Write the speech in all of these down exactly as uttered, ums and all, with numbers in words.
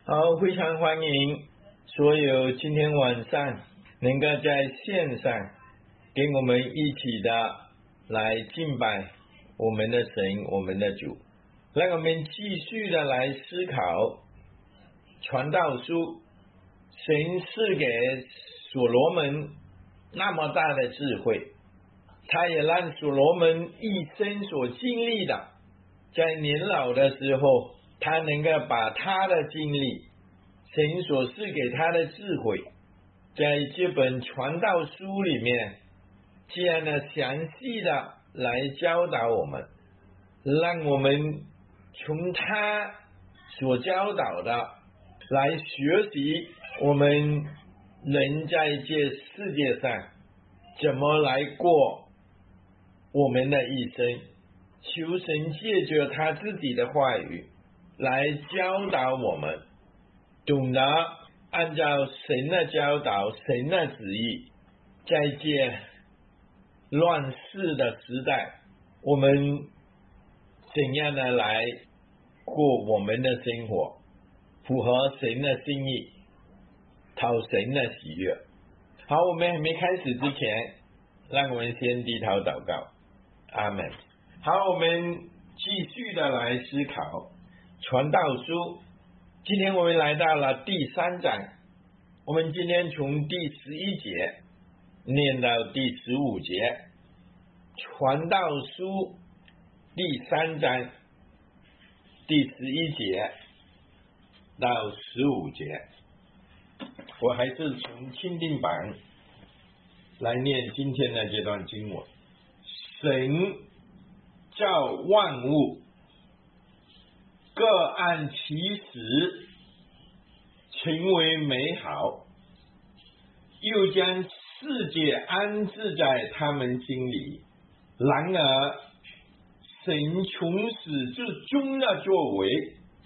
好，非常欢迎所有今天晚上能够在线上跟我们一起的来敬拜我们的神，我们的主。让我们继续的来思考传道书，神赐给所罗门那么大的智慧，他也让所罗门一生所经历的，在年老的时候他能够把他的经历，神所赐给他的智慧，在这本传道书里面这样的详细的来教导我们，让我们从他所教导的来学习我们人在这世界上怎么来过我们的一生。求神借着他自己的话语来教导我们，懂得按照神的教导，神的旨意，在这乱世的时代，我们怎样的来过我们的生活，符合神的心意，讨神的喜悦。好，我们还没开始之前，让我们先低头祷告。阿们。好，我们继续的来思考传道书。今天我们来到了第三章，我们今天从第十一节念到第十五节，传道书第三章第十一节到十五节，我还是从钦定版来念今天的这段经文。神造万物，各按其时成为美好，又将世界安置在他们心里。然而神从始至终的作为，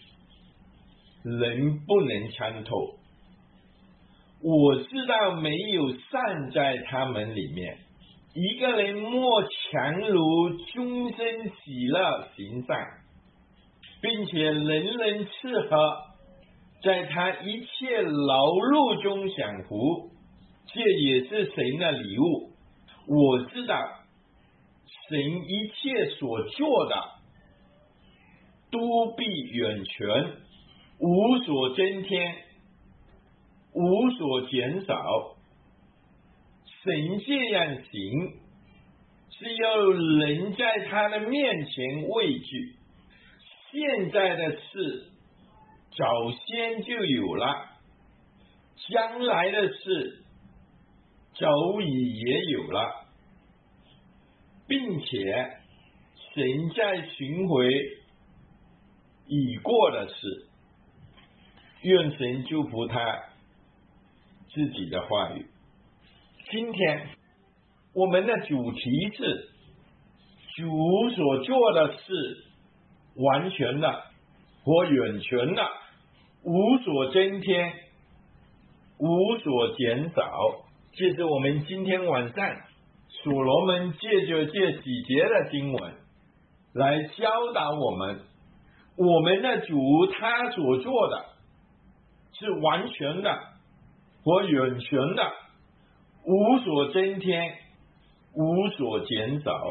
人不能参透。我知道没有善在他们里面，一个人莫强如终身喜乐行善，并且人人吃喝，在他一切劳碌中享福，这也是神的礼物。我知道神一切所做的都必远全，无所增添，无所减少。神这样行，是要人在他的面前畏惧。现在的事早先就有了，将来的事早已也有了，并且神在寻回已过的事。愿神祝福他自己的话语。今天我们的主题是主所做的事完全的或远全的，无所增添，无所减少。这是我们今天晚上所罗门借着这几节的经文来教导我们，我们的主他所做的是完全的或远全的，无所增添，无所减少。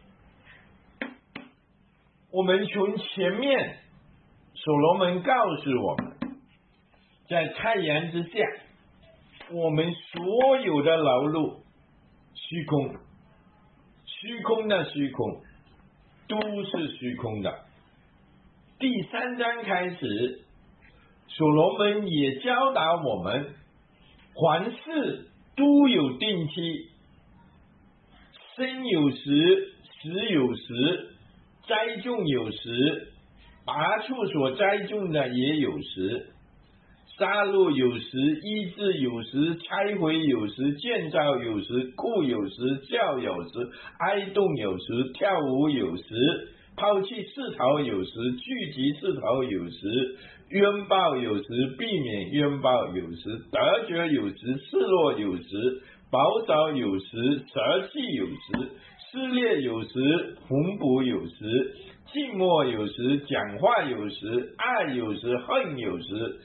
我们从前面所罗门告诉我们，在太阳之下，我们所有的劳碌虚空，虚空的虚空，都是虚空的。第三章开始，所罗门也教导我们，凡事都有定期，生有时，死有时，栽种有时，拔出所栽种的也有时，杀戮有时，医治有时，拆毁有时，建造有时，哭有时，笑有时，哀动有时，跳舞有时，抛弃世逃有时，聚集世逃有时，冤报有时，避免冤报有时，得救有时，示弱有时，保守有时，舍弃有时，撕裂有时，缝补有时，静默有时，讲话有时，爱有时，恨有时，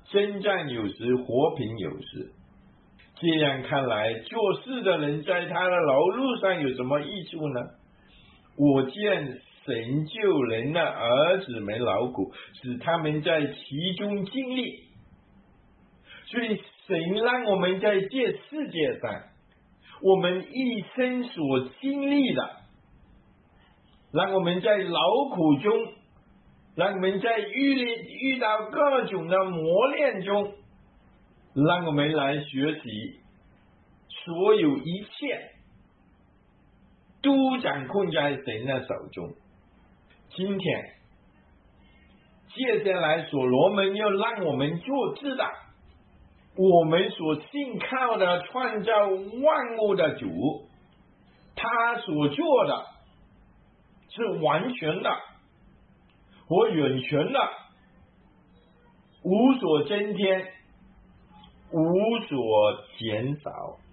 征战有时，和平有时。这样看来，做事的人在他的劳碌上有什么益处呢？我见神救人的儿子们劳苦，使他们在其中经历。所以神让我们在这世界上，我们一生所经历的，让我们在劳苦中，让我们在遇遇到各种的磨练中，让我们来学习，所有一切都掌控在神的手中。今天接下来所罗门要让我们做知道，我们所信靠的创造万物的主，他所做的是完全的和远全的，无所增添，无所减少。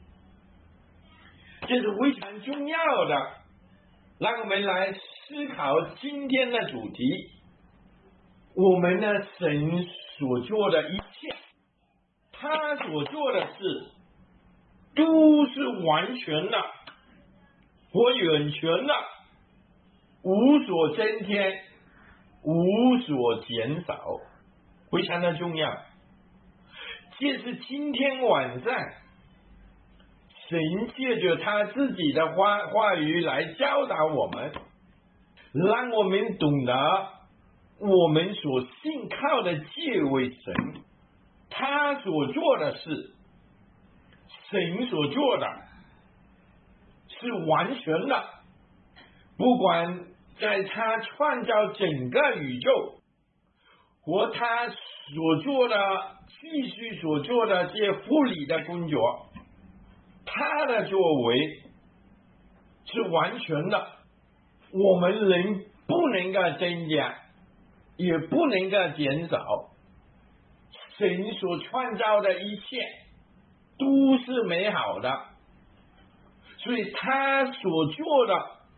这是非常重要的，让我们来思考今天的主题。我们的神所做的一切，他所做的事都是完全的和远全的，无所增添，无所减少，非常的重要。这是今天晚上神借着他自己的话话语来教导我们，让我们懂得我们所信靠的这位神，他所做的事，神所做的是完全的，不管在他创造整个宇宙和他所做的继续所做的这些护理的工作，他的作为是完全的，我们人不能够增加，也不能够减少。神所创造的一切都是美好的，所以他所做的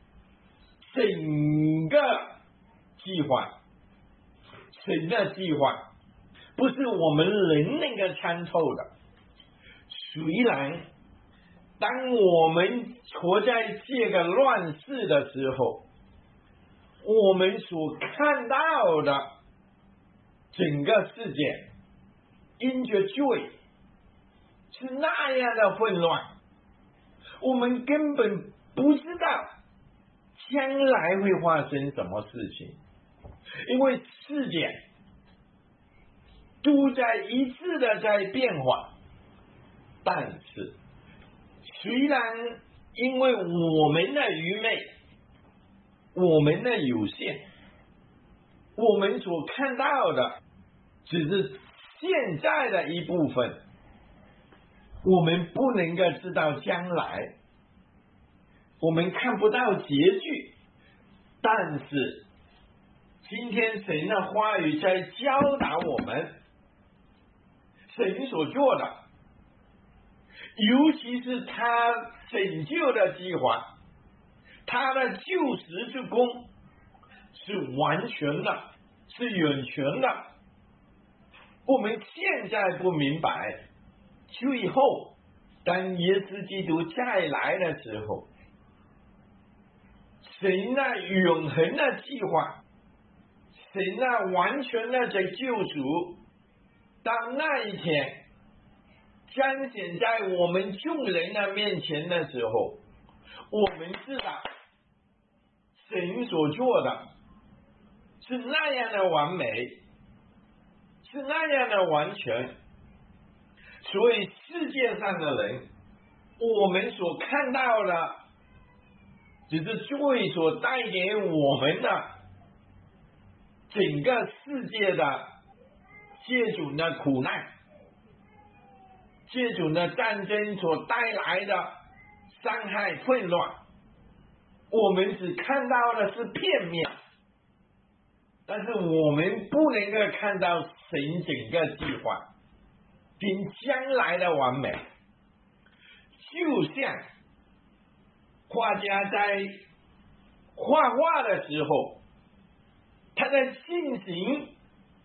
整个计划，神的计划不是我们人能够参透的。虽然当我们活在这个乱世的时候，我们所看到的整个世界因着罪是那样的混乱，我们根本不知道将来会发生什么事情，因为世界都在一致的在变化。但是虽然因为我们的愚昧，我们的有限，我们所看到的只是现在的一部分，我们不能够知道将来，我们看不到结局。但是今天神的话语在教导我们，神所做的，尤其是他拯救的计划，他的救赎之功是完全的，是远全的。我们现在不明白，最后当耶稣基督再来的时候，神那永恒的计划，神那完全的在救赎，当那一天彰显在我们众人的面前的时候，我们知道神所做的是那样的完美，是那样的完全。所以世界上的人，我们所看到的只是罪所带给我们的整个世界的这种的苦难，这种的战争所带来的伤害混乱，我们只看到的是片面，但是我们不能够看到神整个计划并将来的完美。就像画家在画画的时候，他在进行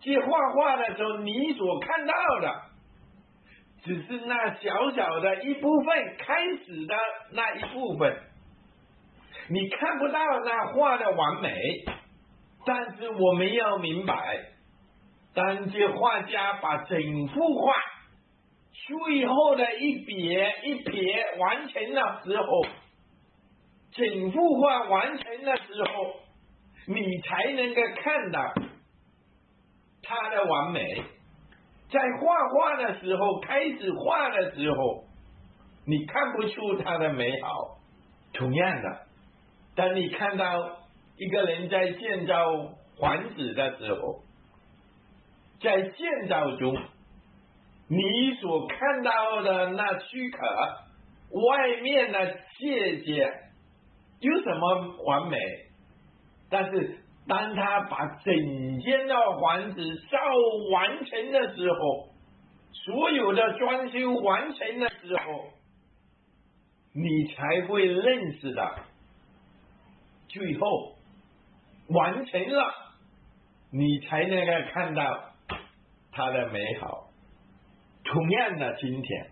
去画画的时候，你所看到的只是那小小的一部分，开始的那一部分，你看不到那画的完美。但是我们要明白，当这画家把整幅画最后的一撇一撇完成了之后，整幅画完成了之后，你才能够看到它的完美。在画画的时候，开始画的时候，你看不出它的美好。同样的，当你看到一个人在建造房子的时候，在建造中，你所看到的那躯壳外面的界限有什么完美？但是当他把整间的房子造完成的时候，所有的装修完成的时候，你才会认识的，最后完成了，你才能够看到它的美好。同样的，今天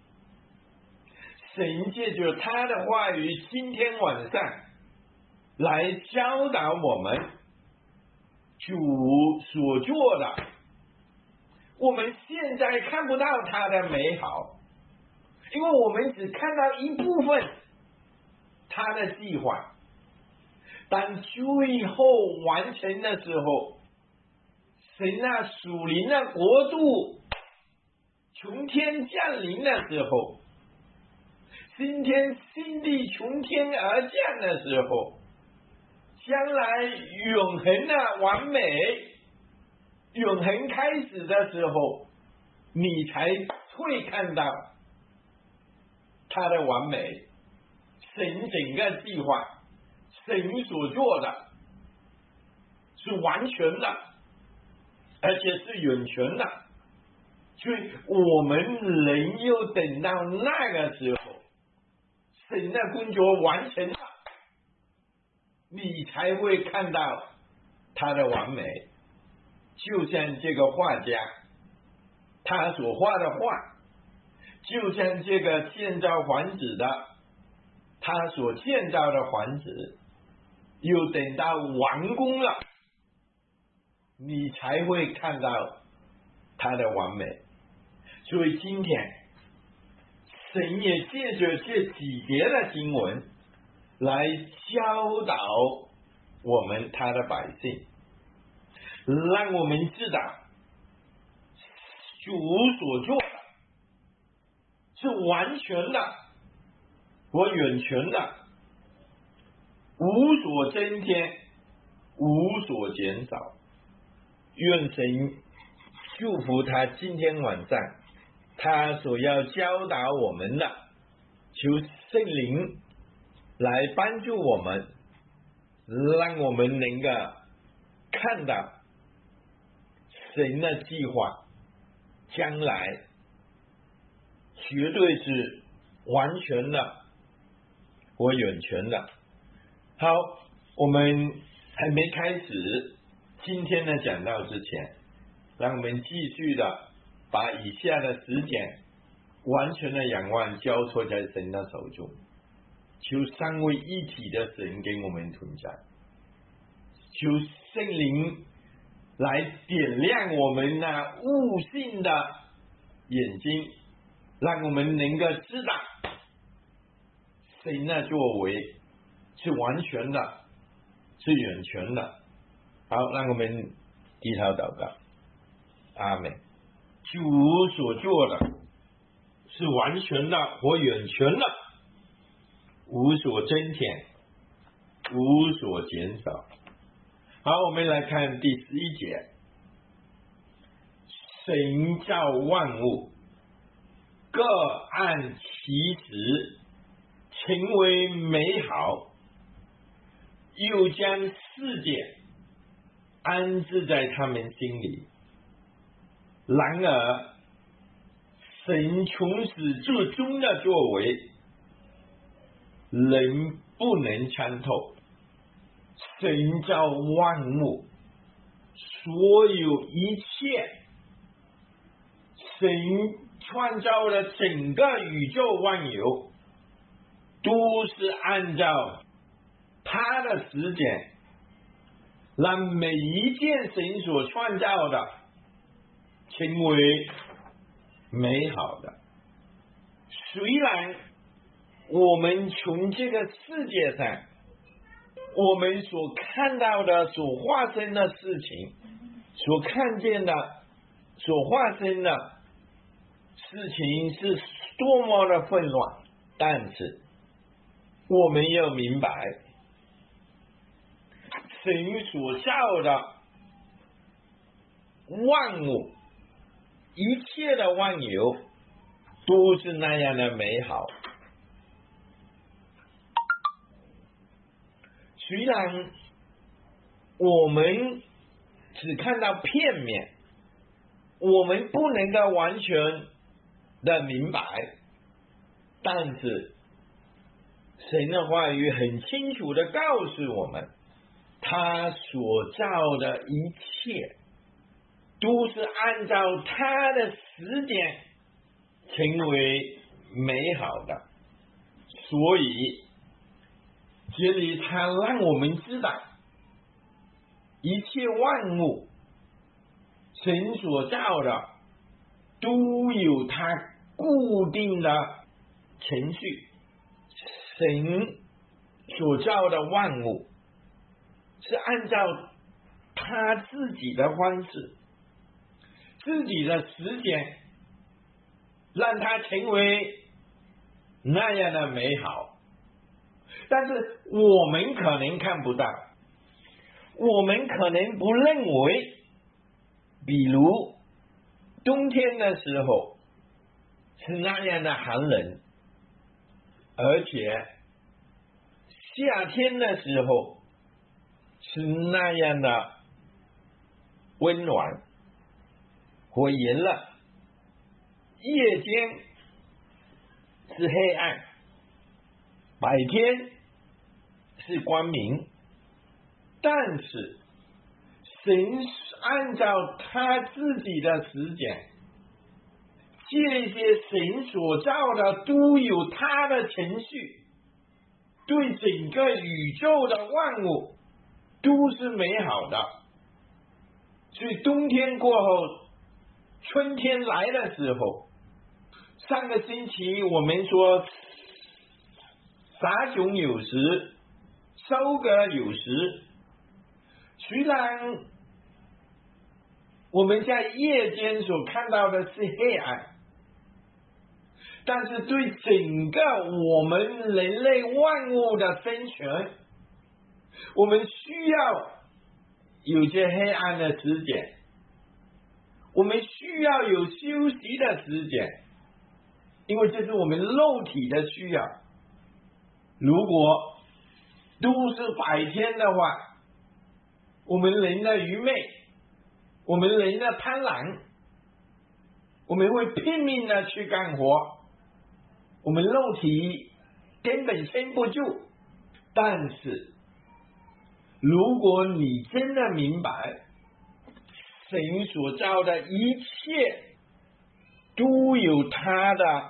神借着他的话语，今天晚上来教导我们主所做的。我们现在看不到他的美好，因为我们只看到一部分他的计划。当最后完成的时候，神那属灵的国度从天降临的时候，新天新地从天而降的时候，将来永恒的完美，永恒开始的时候，你才会看到它的完美。神整个计划，神所做的是完全的，而且是永全的。所以我们人又等到那个时候，神的工作完成了，你才会看到他的完美。就像这个画家他所画的画，就像这个建造房子的他所建造的房子，又等到完工了，你才会看到他的完美。所以今天神也借着这几节的经文来教导我们他的百姓，让我们知道主所做的是完全的和永全的，无所增添，无所减少。愿神祝福他今天晚上他所要教导我们的，求圣灵来帮助我们，让我们能够看到神的计划将来绝对是完全的和永全的。好，我们还没开始今天的讲道之前，让我们继续的把以下的时间完全的仰望交托在神的手中，求三位一体的神跟我们同在，求圣灵来点亮我们那悟性的眼睛，让我们能够知道神的作为是完全的，是永全的。好，让我们低头祷告。阿们。主所做的是完全的和永全的，无所增添，无所减少。好，我们来看第十一节。神造万物，各按其时成为美好，又将世界安置在他们心里。然而神从始至终的作为，人不能参透。神造万物， 所有一切，神创造的整个宇宙万有，都是按照他的时间，让每一件神所创造的成为美好的。虽然我们从这个世界上，我们所看到的、所发生的事情，所看见的、所发生的事情是多么的混乱，但是我们要明白，神所造的万物，一切的万有都是那样的美好。虽然我们只看到片面，我们不能够完全的明白，但是神的话语很清楚的告诉我们，他所造的一切都是按照他的时间成为美好的。所以这里他让我们知道，一切万物神所造的都有他固定的程序。神所造的万物是按照他自己的方式，自己的时间，让它成为那样的美好。但是我们可能看不到，我们可能不认为，比如冬天的时候是那样的寒冷，而且夏天的时候是那样的温暖或炎热，夜间是黑暗，白天是光明。但是神按照他自己的时间，这些神所造的都有他的程序，对整个宇宙的万物都是美好的。所以冬天过后，春天来的时候，上个星期我们说撒种有时，收割有时。虽然我们在夜间所看到的是黑暗，但是对整个我们人类万物的生存，我们需要有些黑暗的时间，我们需要有休息的时间，因为这是我们肉体的需要。如果都是白天的话，我们人的愚昧，我们人的贪婪，我们会拼命的去干活，我们肉体根本撑不住。但是如果你真的明白神所造的一切都有它的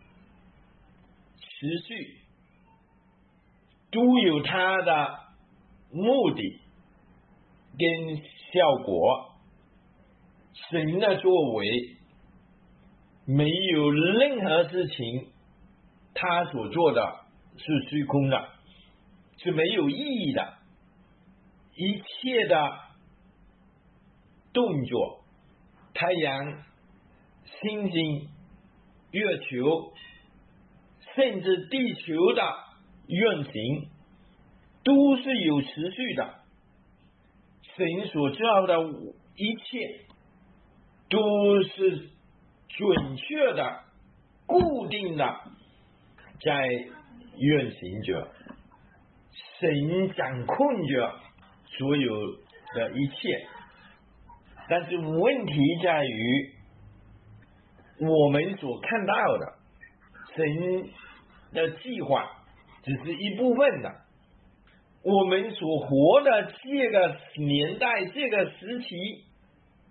持续，都有它的目的跟效果，神的作为没有任何事情他所做的是虚空的，是没有意义的。一切的动作，太阳、星星、月球，甚至地球的运行，都是有持续的。神所造的一切都是准确的、固定的在运行着，神掌控着所有的一切。但是问题在于，我们所看到的神的计划只是一部分的，我们所活的这个年代、这个时期，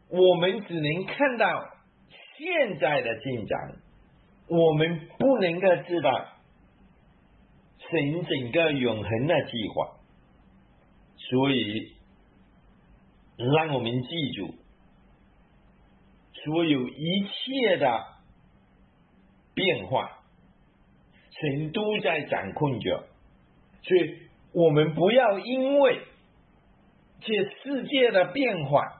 我们只能看到现在的进展，我们不能够知道神整个永恒的计划。所以让我们记住，所有一切的变化神都在掌控着，所以我们不要因为这世界的变化，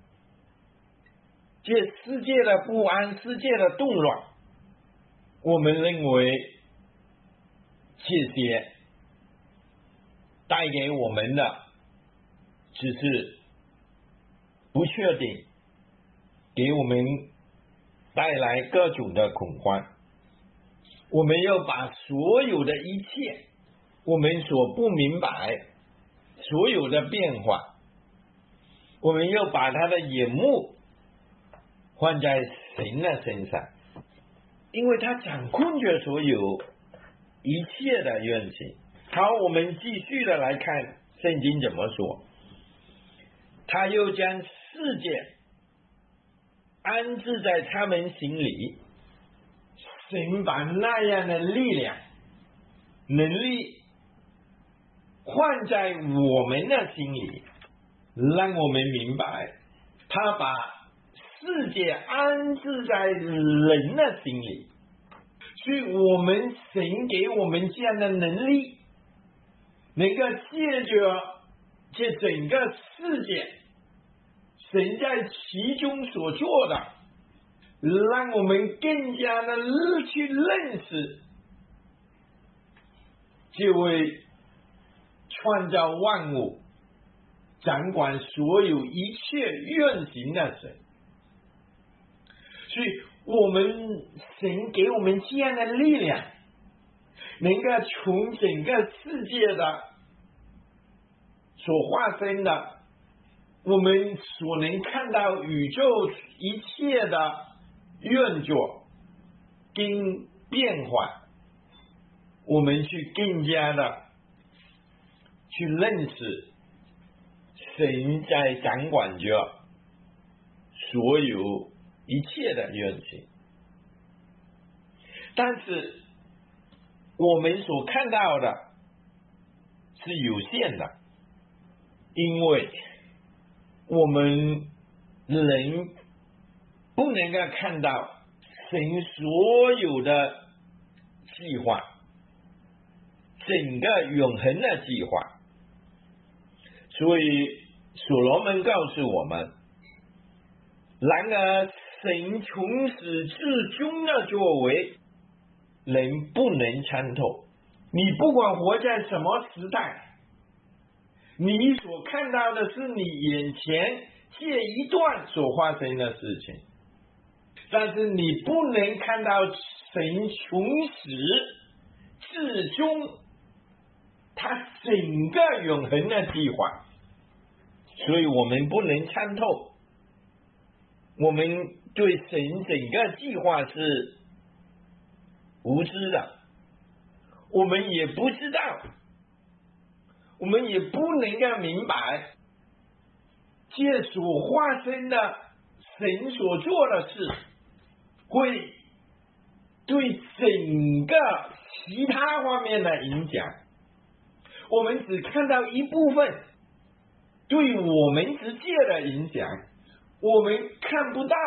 这世界的不安，世界的动乱，我们认为这些带给我们的只是不确定，给我们带来各种的恐慌。我们要把所有的一切我们所不明白所有的变化，我们要把他的眼目放在神的身上，因为他掌控着所有一切的运行。好，我们继续的来看圣经怎么说。他又将世界安置在他们心里，神把那样的力量能力放在我们的心里，让我们明白他把世界安置在人的心里，所以我们神给我们这样的能力，能够借着这整个世界神在其中所做的，让我们更加的去认识这位创造万物掌管所有一切运行的神。所以我们神给我们这样的力量，能够从整个世界的所发生的，我们所能看到宇宙一切的运作跟变化，我们去更加的去认识神在掌管着所有一切的运行。但是我们所看到的是有限的，因为我们人不能够看到神所有的计划，整个永恒的计划。所以所罗门告诉我们，然而神从始至终的作为人不能参透。你不管活在什么时代，你所看到的是你眼前这一段所发生的事情，但是你不能看到神从始至终他整个永恒的计划，所以我们不能参透，我们对神整个计划是无知的，我们也不知道，我们也不能够明白这所发生的神所做的事会对整个其他方面的影响。我们只看到一部分对我们直接的影响，我们看不到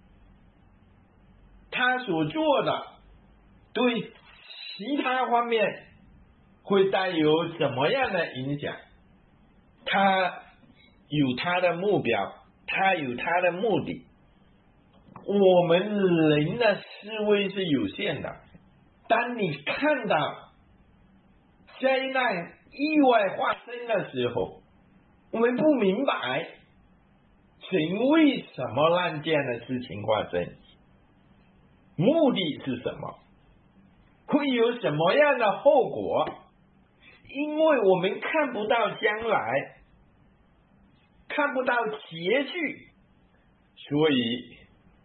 他所做的对其他方面会带有怎么样的影响。他有他的目标，他有他的目的。我们人的思维是有限的，当你看到灾难意外发生的时候，我们不明白神为什么让这样的事情发生，目的是什么，会有什么样的后果。因为我们看不到将来，看不到结局，所以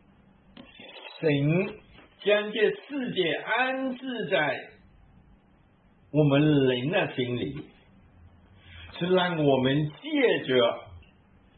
神将这世界安置在我们人的心里，是让我们借着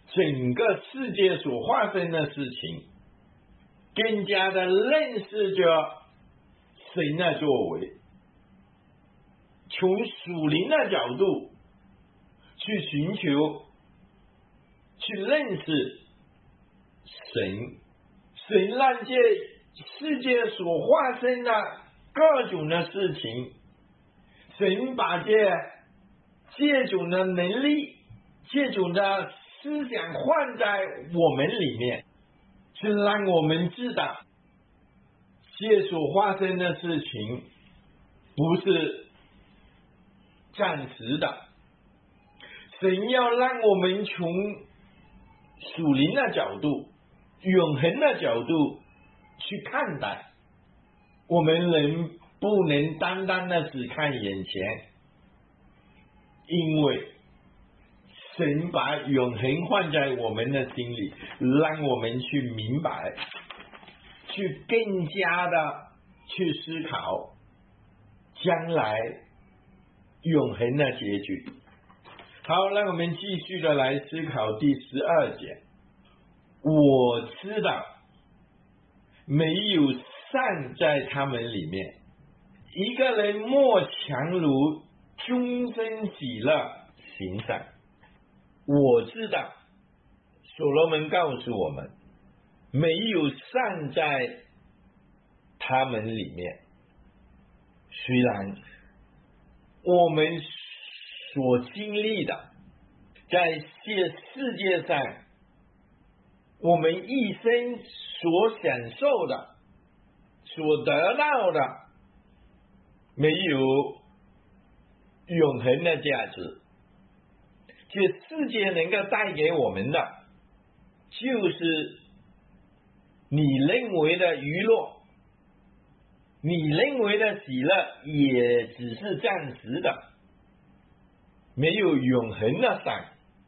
整个世界所发生的事情，更加的认识着神的作为，从属灵的角度去寻求、去认识神。神让这世界所发生的各种的事情，神把这这种的能力、这种的思想放在我们里面，是让我们知道这所发生的事情不是暂时的。神要让我们从属灵的角度、永恒的角度去看待，我们人不能单单的只看眼前，因为神把永恒放在我们的心里，让我们去明白，去更加的去思考将来永恒的结局。好，让我们继续的来思考第十二节。我知道没有善在他们里面，一个人莫强如终身喜乐行善。我知道所罗门告诉我们，没有善在他们里面。虽然我们所经历的，在这世界上我们一生所享受的、所得到的，没有永恒的价值。这世界能够带给我们的，就是你认为的娱乐，你认为的喜乐，也只是暂时的，没有永恒的善。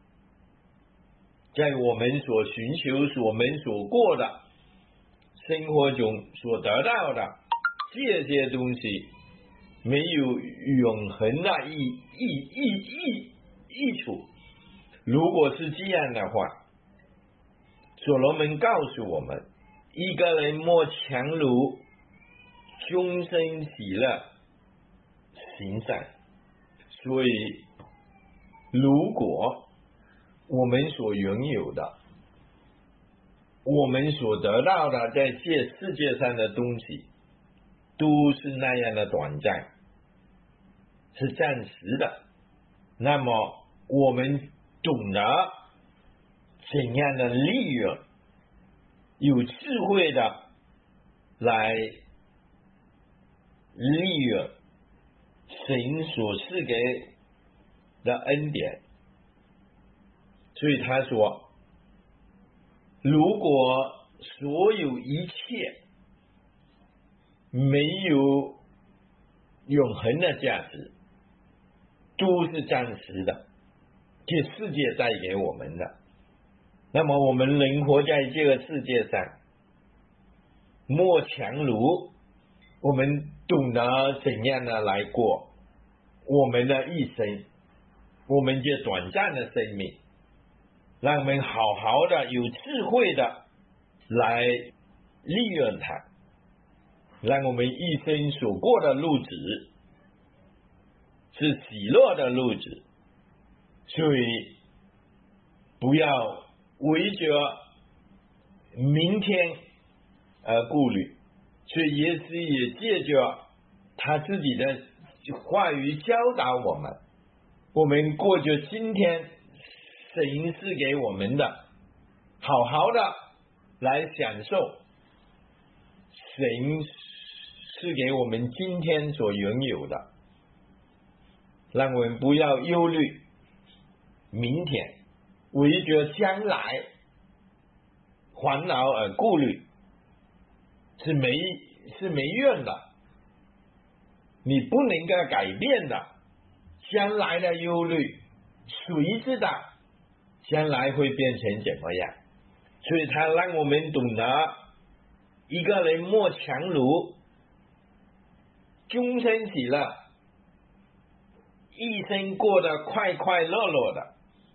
在我们所寻求、我们所过的生活中所得到的这些东西，没有永恒的益益益益益处。如果是这样的话，所罗门告诉我们，一个人莫强如终身喜乐行善。所以如果我们所拥有的，我们所得到的，在这世界上的东西都是那样的短暂，是暂时的，那么我们懂得怎样的利用，有智慧的来利用神所赐给的恩典。所以他说，如果所有一切没有永恒的价值，都是暂时的，这世界带给我们的，那么我们人活在这个世界上，莫强如我们懂得怎样的来过我们的一生，我们这短暂的生命，让我们好好的有智慧的来利用它，让我们一生所过的路子是喜乐的路子。所以不要为着明天而顾虑。所以耶稣也借着他自己的话语教导我们，我们过着今天神赐给我们的，好好的来享受神赐给我们今天所拥有的，让我们不要忧虑明天，为着将来烦恼而顾虑，是没是没用的，你不能够改变的。将来的忧虑，谁知道将来会变成怎么样？所以他让我们懂得，一个人莫强如终身喜乐，一生过得快快乐乐的，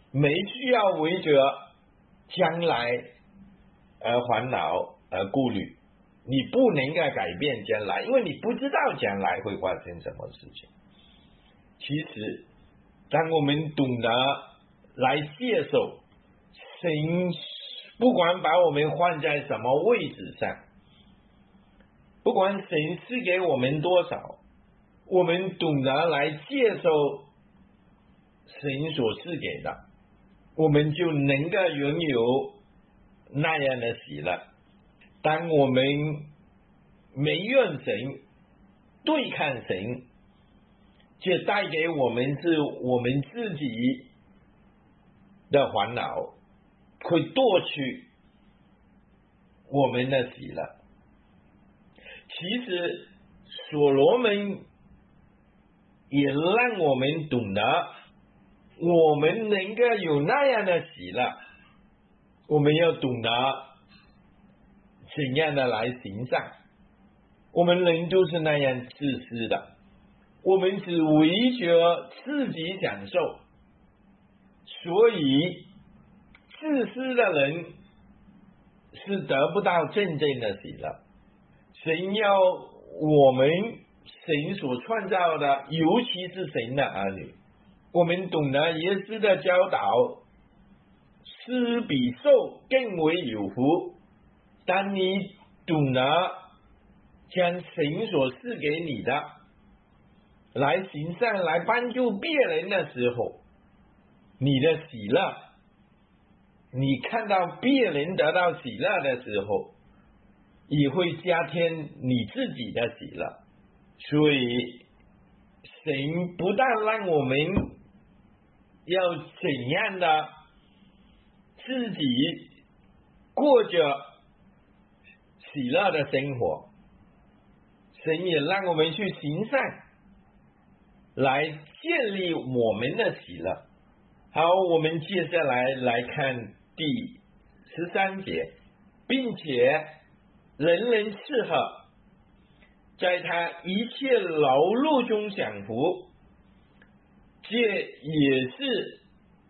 没需要为着将来而烦恼而顾虑，你不能够改变将来，因为你不知道将来会发生什么事情。其实当我们懂得来接受神，不管把我们放在什么位置上，不管神赐给我们多少，我们懂得来接受神所赐给的，我们就能够拥有那样的喜乐。当我们没怨神，对抗神，这带给我们是我们自己的烦恼，会夺取我们的喜乐。其实所罗门也让我们懂得，我们能够有那样的喜乐，我们要懂得怎样的来行善。我们人都是那样自私的，我们只为着自己享受，所以自私的人是得不到真正的喜乐。神要我们神所创造的，尤其是神的儿女，我们懂得耶稣的教导，施比受更为有福。当你懂得将神所赐给你的来行善，来帮助别人的时候，你的喜乐，你看到别人得到喜乐的时候，也会加添你自己的喜乐。所以神不但让我们要怎样的自己过着喜乐的生活，神也让我们去行善，来建立我们的喜乐。好，我们接下来来看第十三节，并且人人适合在他一切劳碌中享福，这也是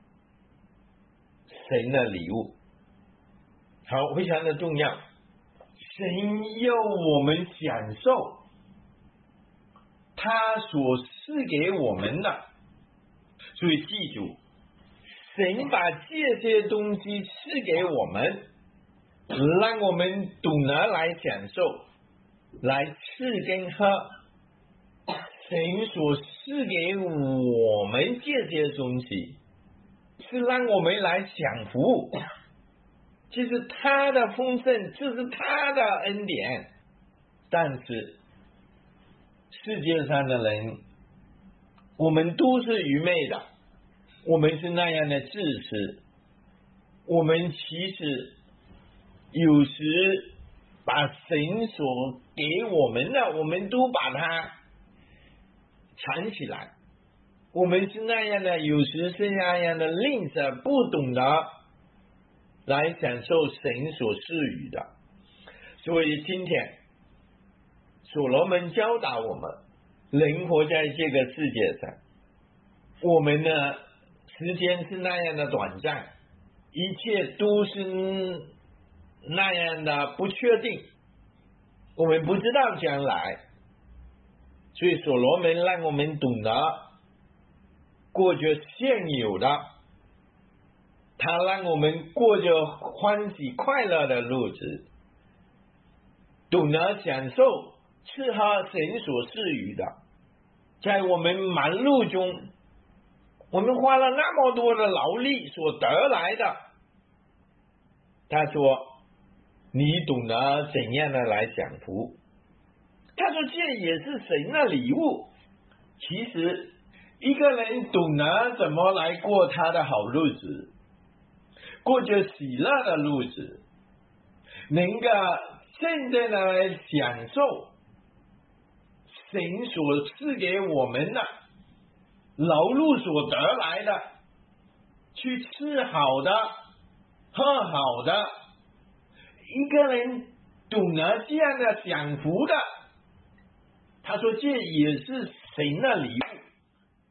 神的礼物。好，非常的重要，神要我们享受他所赐给我们的。所以记住，神把这些东西赐给我们，让我们懂得来享受，来吃跟喝。神所赐给我们这些东西，是让我们来享福，这是他的丰盛，这是他的恩典。但是世界上的人，我们都是愚昧的，我们是那样的自私，我们其实有时把神所给我们的，我们都把它藏起来，我们是那样的，有时是那样的吝啬，不懂得来享受神所赐予的。所以今天所罗门教导我们，人活在这个世界上，我们的时间是那样的短暂，一切都是那样的不确定，我们不知道将来。所以所罗门让我们懂得过着现有的，他让我们过着欢喜快乐的日子，懂得享受吃喝神所赐予的。在我们忙碌中，我们花了那么多的劳力所得来的，他说你懂得怎样的来享福，他说这也是神的礼物。其实一个人懂得怎么来过他的好日子，过着喜乐的日子，能够真正的来享受神所赐给我们的劳碌所得来的，去吃好的喝好的，一个人懂得这样的享福的，他说这也是神的礼物。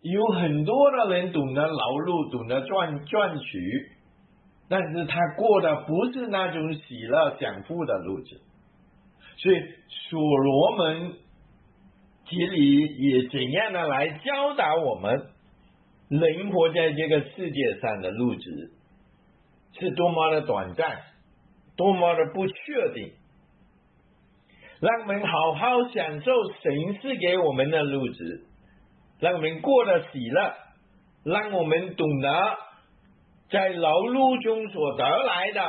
有很多的人懂得劳碌，懂得赚赚取，但是他过的不是那种喜乐享福的日子。所以所罗门这里也怎样的来教导我们，人活在这个世界上的日子是多么的短暂，多么的不确定，让我们好好享受神赐给我们的日子，让我们过得喜乐，让我们懂得在劳碌中所得来的，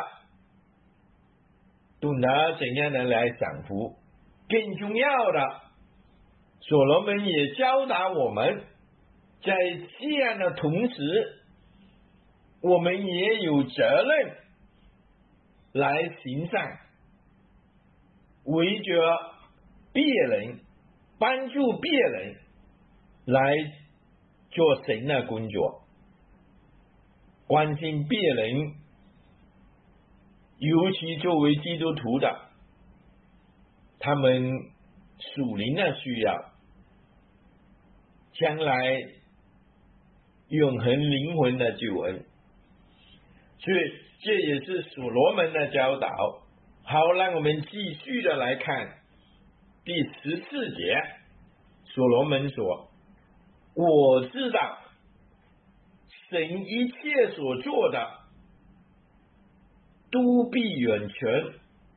懂得怎样的来享福。更重要的，所罗门也教导我们，在这样的同时，我们也有责任来行善，为着别人，帮助别人来做神的工作，关心别人，尤其作为基督徒的，他们属灵的需要，将来永恒灵魂的救恩。所以这也是所罗门的教导。好，让我们继续的来看第十四节，所罗门说，我知道神一切所做的都必远全，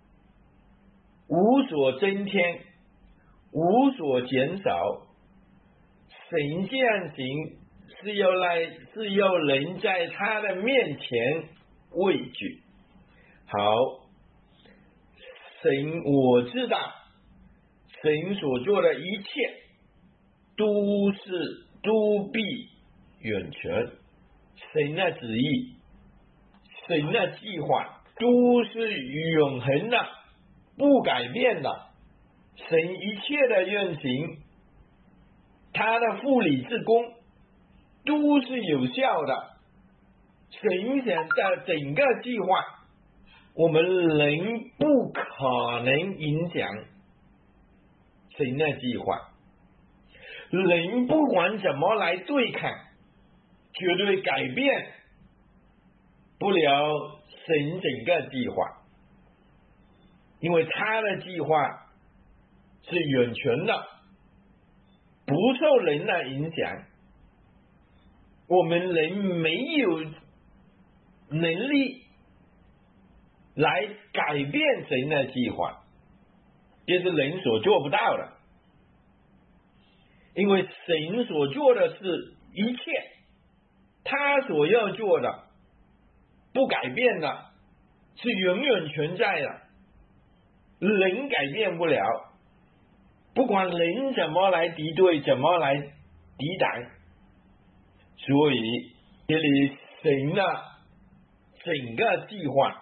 无所增添，无所减少。神这样行是要来是要人在他的面前畏惧。好，神我知道神所做的一切都是都必远全，神的旨意，神的计划都是永恒的，不改变的。神一切的运行，他的护理之功都是有效的。神想的整个计划，我们人不可能影响神的计划，人不管怎么来对抗，绝对改变不了神整个计划，因为他的计划是远全的，不受人的影响。我们人没有能力来改变神的计划，这是人所做不到的。因为神所做的是一切，他所要做的不改变的，是永远存在的，人改变不了。不管人怎么来敌对，怎么来抵挡，所以这里神的整个计划，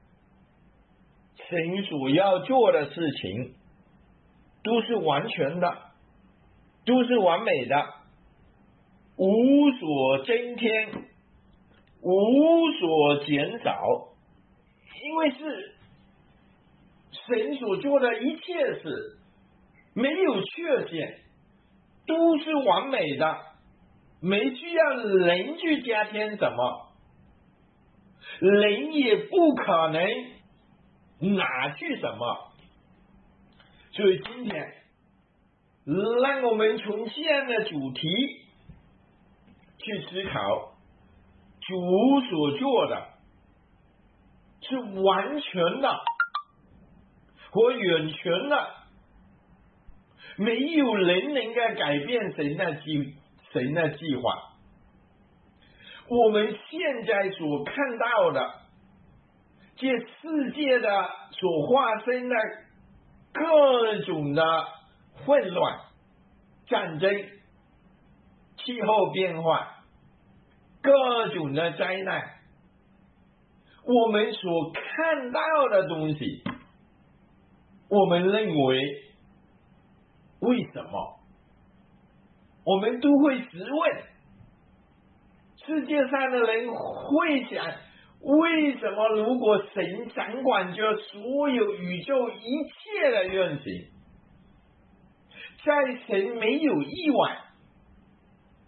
神所要做的事情都是完全的，都是完美的，无所增添，无所减少。因为是神所做的一切事没有缺陷，都是完美的，没需要人去加添什么，人也不可能拿去什么。所以今天让我们从这样的主题去思考，主所做的是完全的和远全的，没有人能够改变神的计神的计划。我们现在所看到的这世界的所发生的各种的混乱、战争、气候变化、各种的灾难，我们所看到的东西，我们认为为什么？我们都会质问，世界上的人会想，为什么如果神掌管着所有宇宙一切的运行，在神没有意外，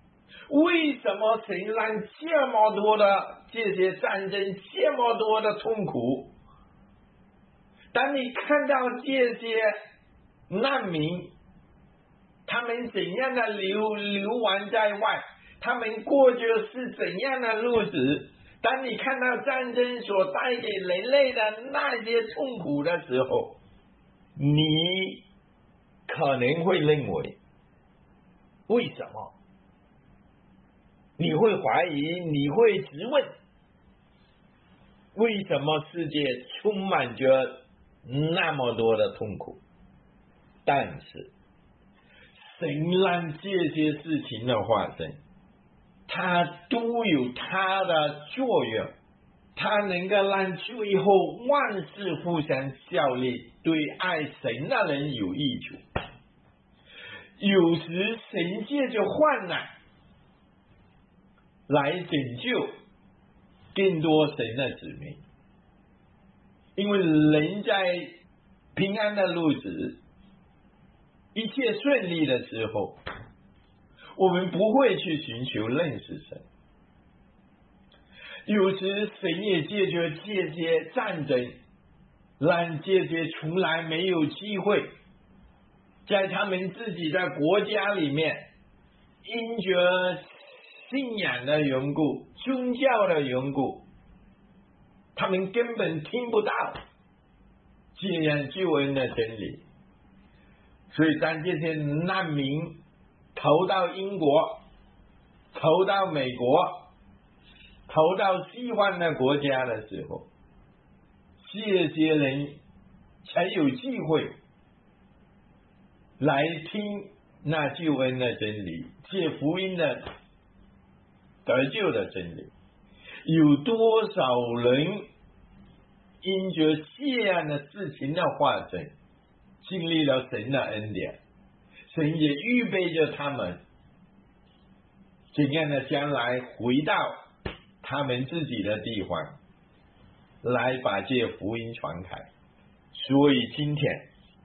为什么神让这么多的这些战争，这么多的痛苦？当你看到这些难民，他们怎样的流流亡在外，他们过着是怎样的日子？当你看到战争所带给人类的那些痛苦的时候，你可能会认为，为什么？你会怀疑，你会质问，为什么世界充满着那么多的痛苦？但是神让这些事情的发生，它都有它的作用，它能够让最后万事互相效力，对爱神的人有益处。有时神借着患难来拯救更多神的子民，因为人在平安的日子，一切顺利的时候，我们不会去寻求认识神。有时神也借着这些战争，让这些从来没有机会在他们自己的国家里面，因着信仰的缘故，宗教的缘故，他们根本听不到这样救恩的真理。所以当这些难民投到英国，投到美国，投到西方的国家的时候，这些人才有机会来听那救恩的真理，这福音的得救的真理。有多少人因着这样的事情的发生，经历了神的恩典，神也预备着他们怎样的将来回到他们自己的地方，来把这福音传开。所以今天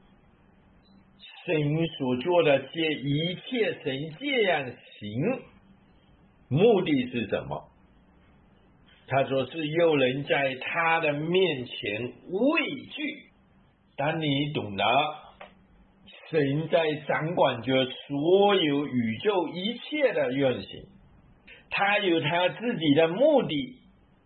神所做的这一切，神这样行，目的是什么？他说是有人在他的面前畏惧。当你懂得神在掌管着所有宇宙一切的运行，他有他自己的目的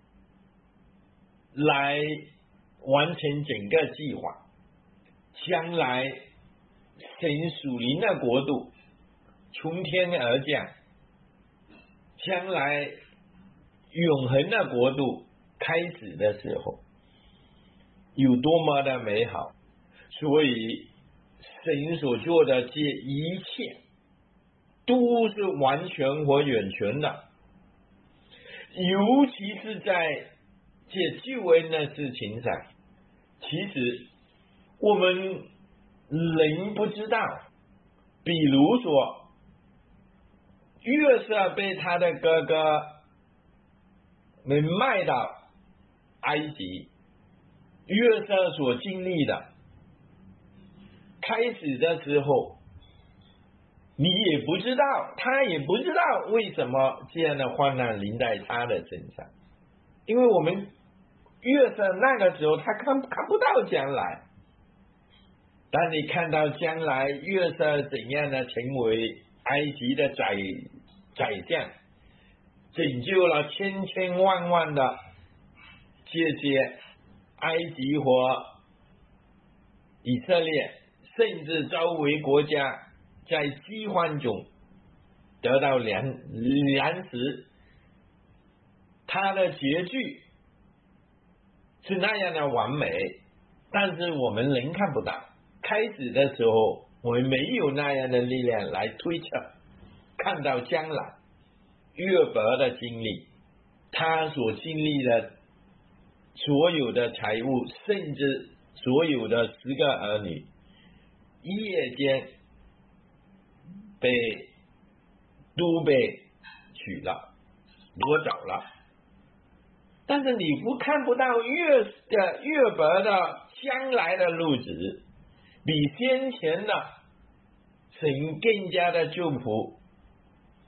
来完成整个计划。将来神属灵的国度从天而降，将来永恒的国度开始的时候，有多么的美好。所以神所做的这一切都是完全和完全的，尤其是在这救恩的事情上，其实我们人不知道。比如说约瑟被他的哥哥们卖到埃及，约瑟所经历的，开始的时候你也不知道，他也不知道为什么这样的患难临在他的身上，因为我们约瑟那个时候他看看不到将来。当你看到将来约瑟怎样的成为埃及的宰宰相，拯救了千千万万的这些埃及和以色列，甚至周围国家在饥荒中得到粮粮食，他的结局是那样的完美，但是我们人看不到。开始的时候我们没有那样的力量来推测看到将来约伯的经历，他所经历的所有的财物，甚至所有的十个儿女一夜间被都被取了夺走了。但是你不看不到约的约伯的将来的日子比先前的神更加的祝福，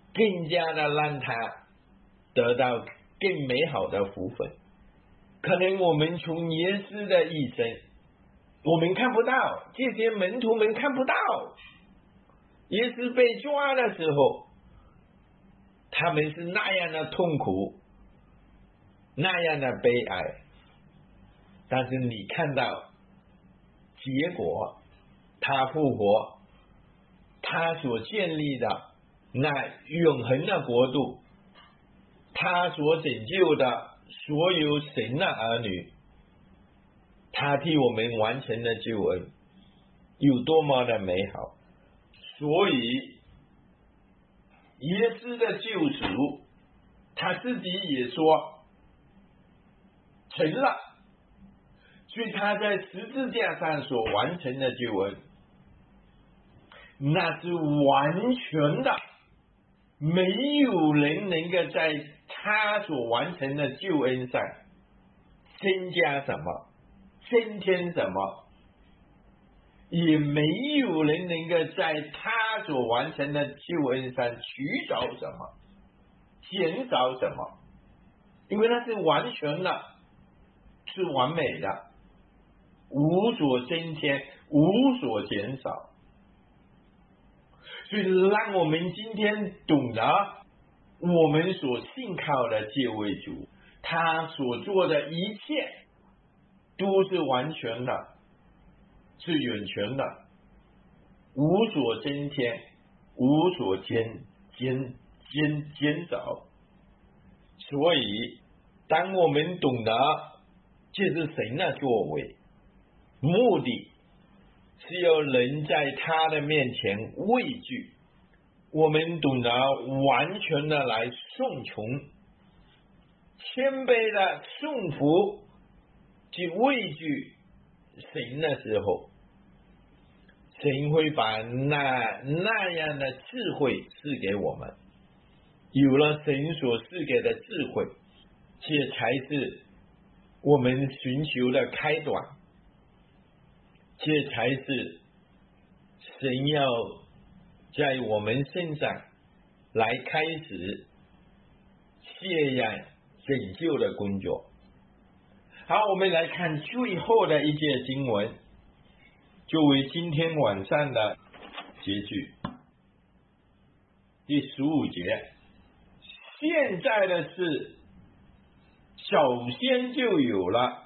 更加的让他得到更美好的福分。可能我们从耶稣的一生，我们看不到，这些门徒们看不到，耶稣被抓的时候，他们是那样的痛苦，那样的悲哀，但是你看到结果，他复活，他所建立的那永恒的国度，他所拯救的所有神的儿女，他替我们完成了救恩，有多么的美好。所以耶稣的救赎，他自己也说成了，所以他在十字架上所完成的救恩，那是完全的，没有人能够在他所完成的救恩上增加什么，增添什么，也没有人能够在他所完成的救恩上取少什么，减少什么，因为它是完全的，是完美的，无所增添，无所减少。所以让我们今天懂得我们所信靠的这位主，他所做的一切都是完全的，是永全的，无所增添，无所减减减减少。所以当我们懂得这是神的作为，目的是要人在他的面前畏惧，我们懂得完全的来顺从，谦卑的顺服去畏惧神的时候，神会把那那样的智慧赐给我们。有了神所赐给的智慧，这才是我们寻求的开端，这才是神要在我们身上来开始谢养拯救的工作。好，我们来看最后的一节经文，作为今天晚上的结句，第十五节。现在的事首先就有了，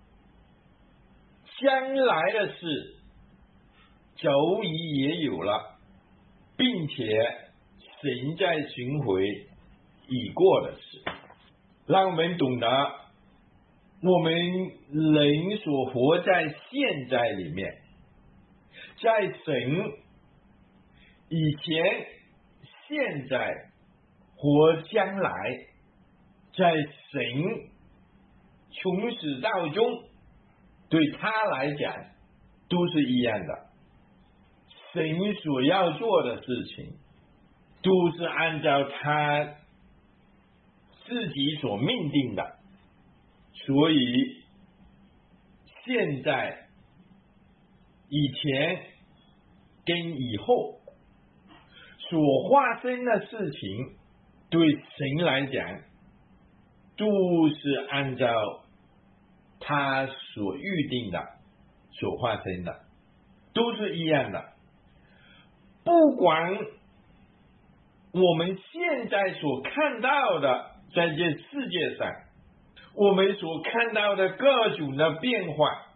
将来的事早已也有了，并且神在寻回已过的事，让我们懂得我们人所活在现在里面，在神以前、现在和将来，在神从始到终，对他来讲都是一样的。神所要做的事情都是按照他自己所命定的，所以现在、以前跟以后所发生的事情，对神来讲都是按照他所预定的所发生的，都是一样的。不管我们现在所看到的，在这世界上我们所看到的各种的变化，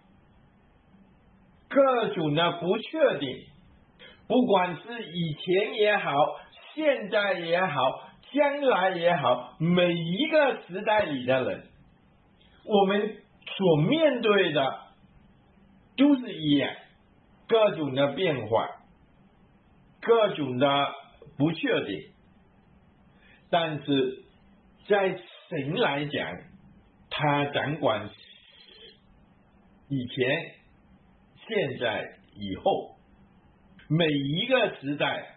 各种的不确定，不管是以前也好，现在也好，将来也好，每一个时代里的人，我们所面对的都是一样，各种的变化，各种的不确定。但是在神来讲，他掌管以前、现在、以后，每一个时代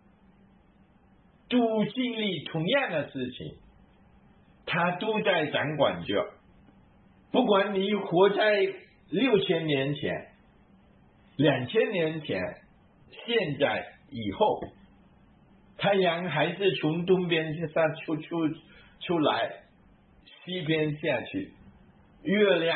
都经历同样的事情，他都在掌管着。不管你活在六千年前、两千年前、现在、以后， 太阳还是从东边上出出出来，西边下去，月亮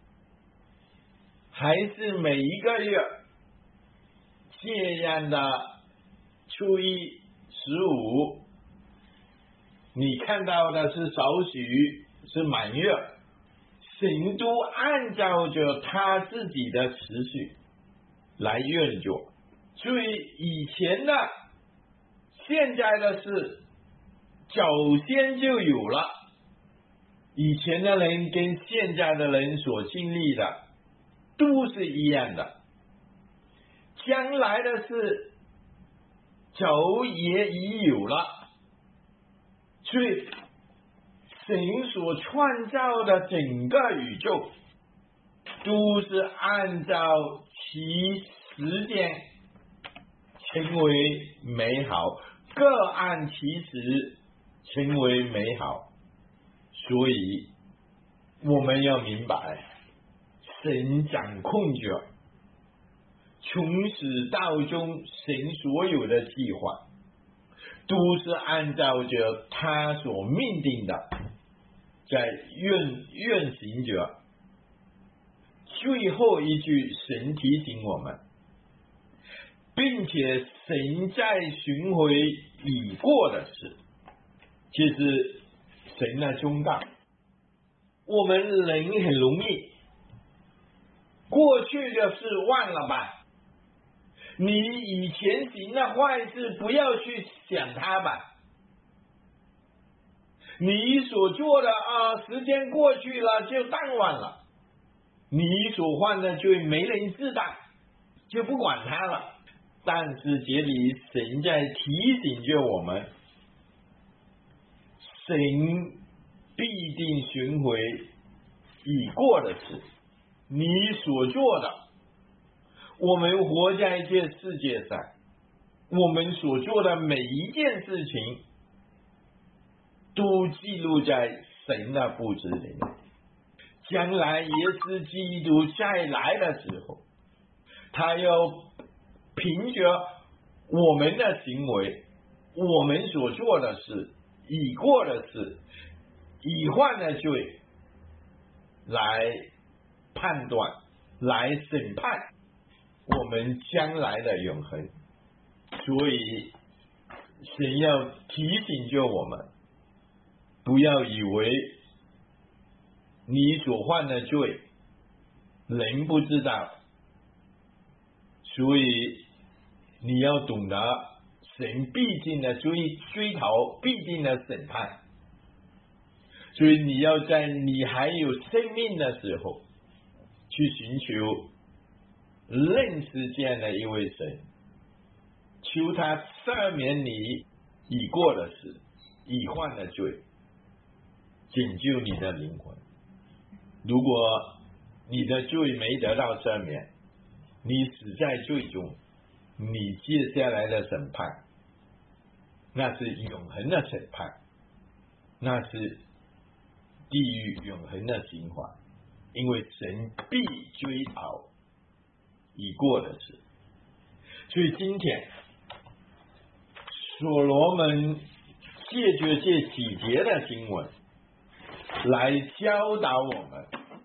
还是每一个月这样的初一十五，你看到的是少许是满月，神都按照着他自己的时序来运作。所以以前的现在的事早先就有了，以前的人跟现在的人所经历的都是一样的，将来的事早也已有了。所以神所创造的整个宇宙都是按照其时间成为美好，各按其时成为美好。所以我们要明白，神掌控着从始到终，神所有的计划都是按照着他所命定的在运运行着。最后一句，神提醒我们，并且神在寻回已过的事，这是神的忠告。我们人很容易过去的事忘了吧，你以前行的坏事不要去想它吧，你所做的啊，时间过去了就淡忘了，你所犯的罪没人知道，就不管它了。但是这里神在提醒着我们，神必定寻回已过的事，你所做的，我们活在这世界上，我们所做的每一件事情都记录在神的簿子里面。将来耶稣基督再来的时候，他要凭着我们的行为，我们所做的事，已过的事，已犯的罪来判断，来审判我们将来的永恒。所以神要提醒着我们，不要以为你所犯的罪人不知道，所以你要懂得神必定的追追讨，必定的审判。所以你要在你还有生命的时候去寻求认识这样的一位神，求他赦免你已过的事，已犯的罪，拯救你的灵魂。如果你的罪没得到赦免，你死在罪中，你接下来的审判那是永恒的审判，那是地狱永恒的刑罚，因为神必追讨已过的事。所以今天所罗门借着这几节的经文来教导我们，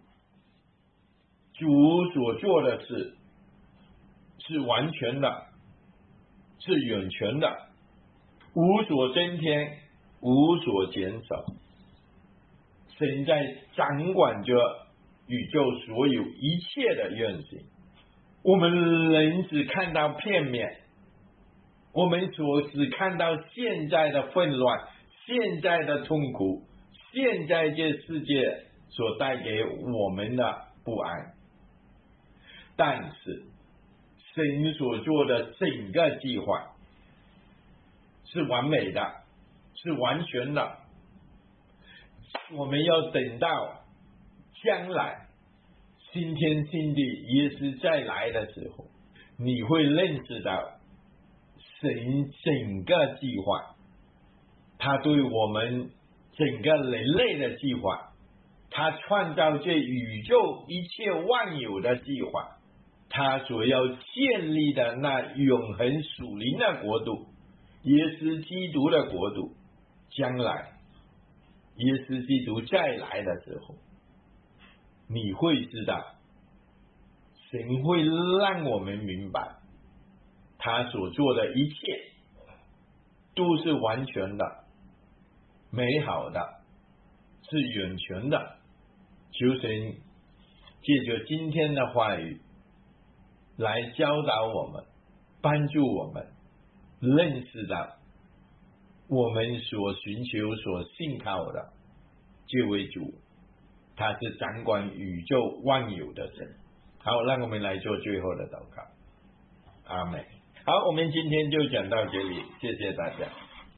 主所做的事是完全的，是永全的，无所增添，无所减少。神在掌管着宇宙所有一切的运行，我们人只看到片面，我们所只看到现在的混乱，现在的痛苦，现在这世界所带给我们的不安。但是神所做的整个计划是完美的，是完全的。我们要等到将来新天新地耶稣再来的时候，你会认识到神整个计划，他对我们整个人类的计划，他创造这宇宙一切万有的计划，他所要建立的那永恒属灵的国度， 耶稣基督的国度将来，耶稣基督再来的时候，你会知道，神会让我们明白，他所做的一切都是完全的、美好的，是永存的。求神借着今天的话语来教导我们，帮助我们认识到我们所寻求、所信靠的这位主，他是掌管宇宙万有的神。好，让我们来做最后的祷告。阿们。好，我们今天就讲到这里，谢谢大家。